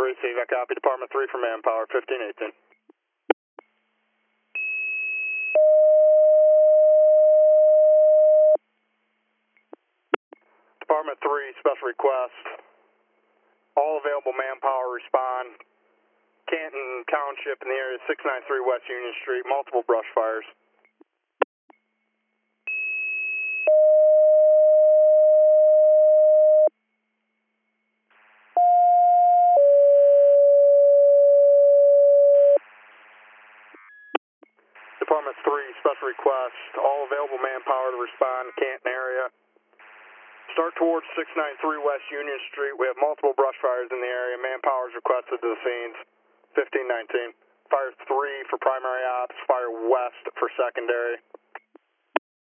receive. I copy. Department 3 for manpower, 1518. Department 3, special request. All available manpower respond. Canton Township in the area, 693 West Union Street, multiple brush fires. Department 3, special request. All available manpower to respond, Canton area. Start towards 693 West Union Street. We have multiple brush fires in the area. Manpower is requested to the scenes, 1519. Fire 3 for primary ops, fire west for secondary.